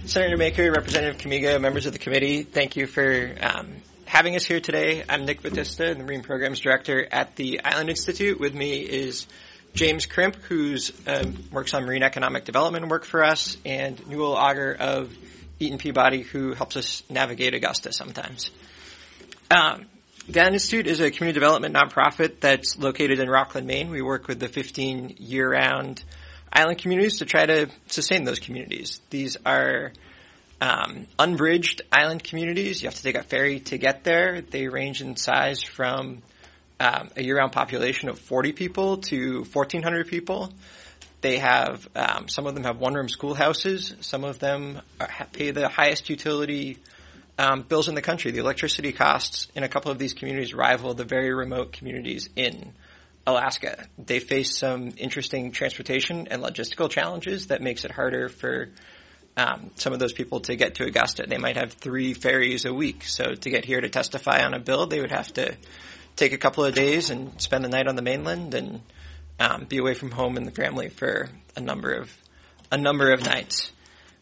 Senator Maker, Representative Kamiga, members of the committee, thank you for having us here today. I'm Nick Batista, the Marine Programs Director at the Island Institute. With me is James Crimp, who works on marine economic development work for us, and Newell Auger of Eaton Peabody, who helps us navigate Augusta sometimes. The Island Institute is a community development nonprofit that's located in Rockland, Maine. We work with the 15 year-round island communities to try to sustain those communities. These are unbridged island communities. You have to take a ferry to get there. They range in size from a year-round population of 40 people to 1,400 people. They have some of them have one-room schoolhouses. Some of them pay the highest utility bills in the country. The electricity costs in a couple of these communities rival the very remote communities in Alaska. They face some interesting transportation and logistical challenges that makes it harder for some of those people to get to Augusta. They might have 3 ferries a week. So to get here to testify on a bill, they would have to take a couple of days and spend the night on the mainland and be away from home and the family for a number of nights.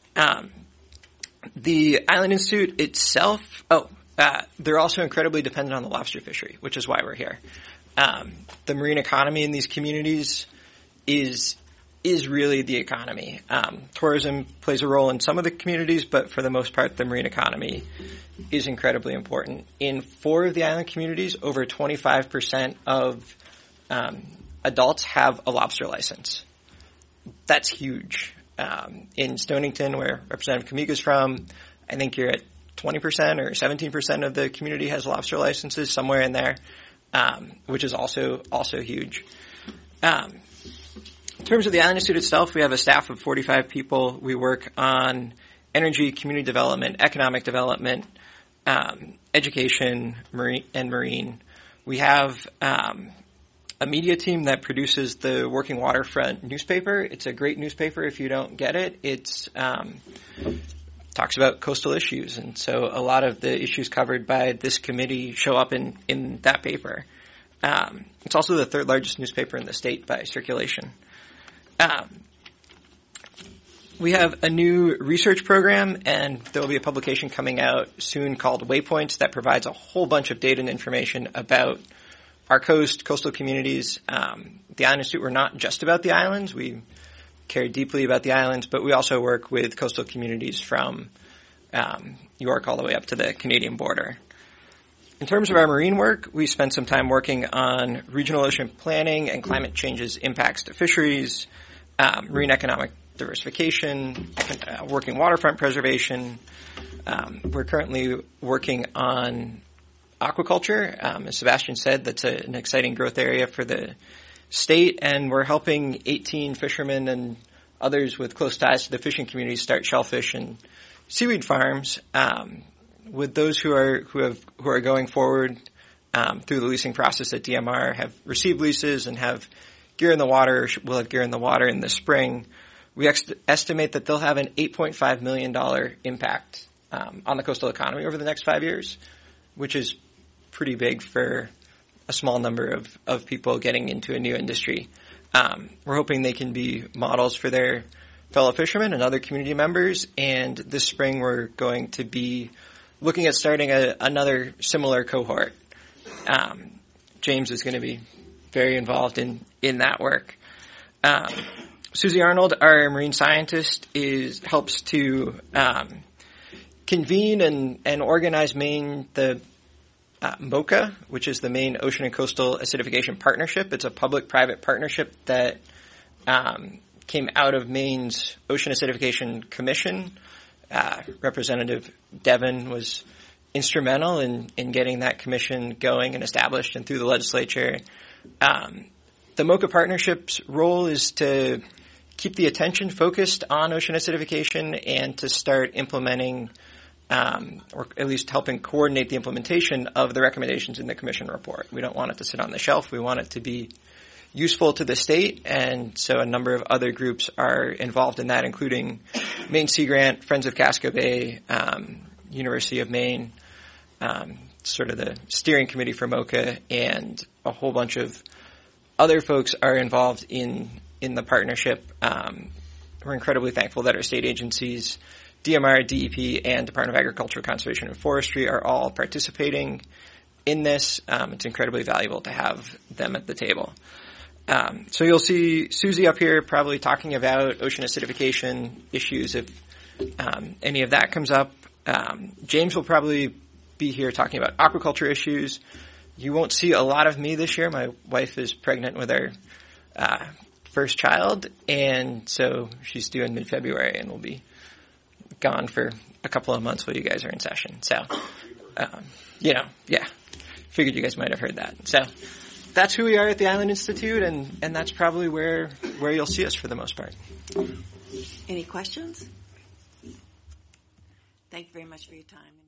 The Island Institute itself, they're also incredibly dependent on the lobster fishery, which is why we're here. The marine economy in these communities is really the economy. Tourism plays a role in some of the communities, but for the most part, the marine economy is incredibly important. In 4 of the island communities, over 25% of adults have a lobster license. That's huge. In Stonington, where Representative Kamiga is from, I think you're at 20% or 17% of the community has lobster licenses, somewhere in there, which is also huge. In terms of the Island Institute itself, we have a staff of 45 people. We work on energy, community development, economic development, education, marine. We have a media team that produces the Working Waterfront newspaper. It's a great newspaper if you don't get it. It's talks about coastal issues, and so a lot of the issues covered by this committee show up in that paper. It's also the 3rd largest newspaper in the state by circulation. We have a new research program, and there will be a publication coming out soon called Waypoints that provides a whole bunch of data and information about our coastal communities. The Island Institute, we're not just about the islands. We care deeply about the islands, but we also work with coastal communities from York all the way up to the Canadian border. In terms of our marine work, we spent some time working on regional ocean planning and climate change's impacts to fisheries, marine economic diversification, working waterfront preservation. We're currently working on aquaculture. As Sebastian said, that's an exciting growth area for the state, and we're helping 18 fishermen and others with close ties to the fishing community start shellfish and seaweed farms. With those who are going forward through the leasing process at DMR, have received leases and have gear in the water, will have gear in the water in the spring, we estimate that they'll have an $8.5 million impact on the coastal economy over the next 5 years, which is pretty big for a small number of people getting into a new industry. We're hoping they can be models for their fellow fishermen and other community members, and this spring we're going to be looking at starting another similar cohort. James is going to be very involved in that work. Susie Arnold, our marine scientist, helps to convene and organize the MOCA, which is the Maine Ocean and Coastal Acidification Partnership. It's a public-private partnership that came out of Maine's Ocean Acidification Commission. Representative Devon was instrumental in getting that commission going and established and through the legislature. The MOCA partnership's role is to keep the attention focused on ocean acidification and to start implementing or at least helping coordinate the implementation of the recommendations in the commission report. We don't want it to sit on the shelf. We want it to be useful to the state, and so a number of other groups are involved in that, including Maine Sea Grant, Friends of Casco Bay, University of Maine, sort of the steering committee for MOCA, and a whole bunch of other folks are involved in the partnership. We're incredibly thankful that our state agencies DMR, DEP, and Department of Agriculture, Conservation, and Forestry are all participating in this. It's incredibly valuable to have them at the table. So you'll see Susie up here probably talking about ocean acidification issues if any of that comes up. James will probably be here talking about aquaculture issues. You won't see a lot of me this year. My wife is pregnant with our first child, and so she's due in mid-February and will be gone for a couple of months while you guys are in session. So, figured you guys might have heard that. So that's who we are at the Island Institute, and that's probably where you'll see us for the most part. Any questions? Thank you very much for your time.